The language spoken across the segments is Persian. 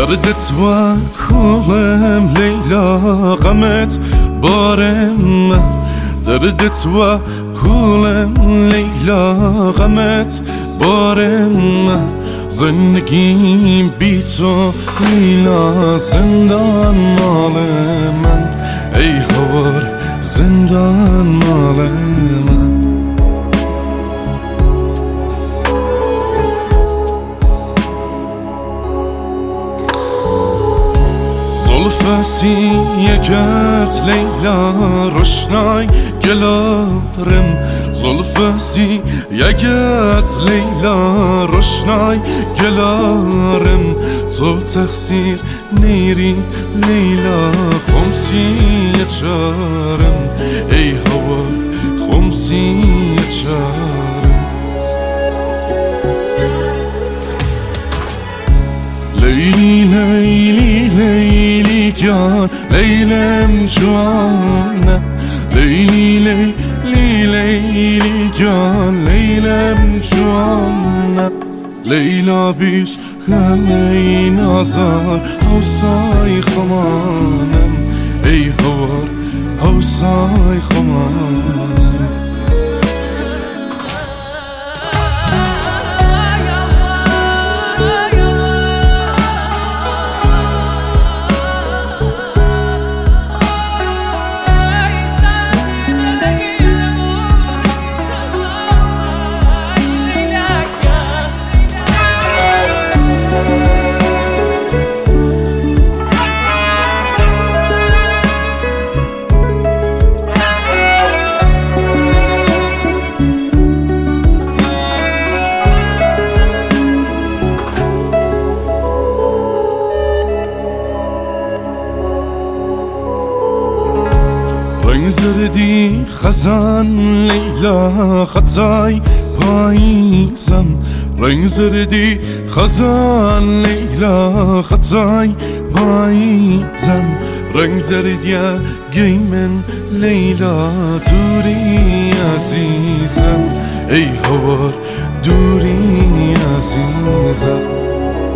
دردت و کولم لیلا غمت بارم دردت و کولم لیلا غمت بارم زندگیم بی تو لیلا زندان مال من ای هوار زندان مال من زلفسی یکت لیلا روشنای گلارم زلفسی یکت لیلا روشنای گلارم تو تقصیر نیری لیلا خمسی چارم ای هوا خمسی چارم لیلی لیلی لیلی جان لیلم جوانه لیلی لیلی لیلی جان لیلم جوانه لیلا بیش همه این آزار حوصای خمانم ای هوار حوصای خمانم رنگ زردی خزان لیلا خطای پاییزم رنگ زردی خزان لیلا خطای پاییزم رنگ زردی گیمن لیلا دوری عزیزم ای هوار دوری عزیزم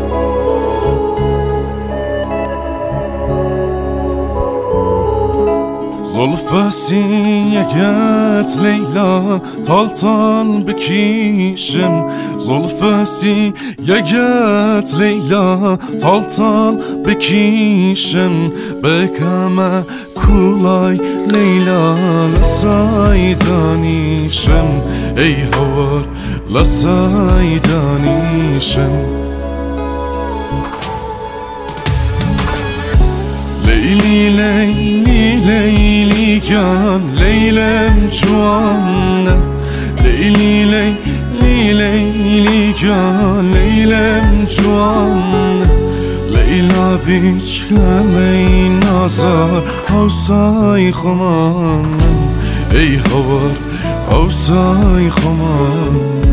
زلفسی یکت لیلا تالتان بکیشم زلفسی یکت لیلا تالتان بکیشم بکم کولای لیلا لسای دانیشم ای هوار لسای دانیشم لیلی لیلی لیلی جان لیلم جوانه لیلی لیلی لیلی جان لیلم جوانه لیلا بیچ همه این آزار حوصای خمانم ای هوار حوصای خمانم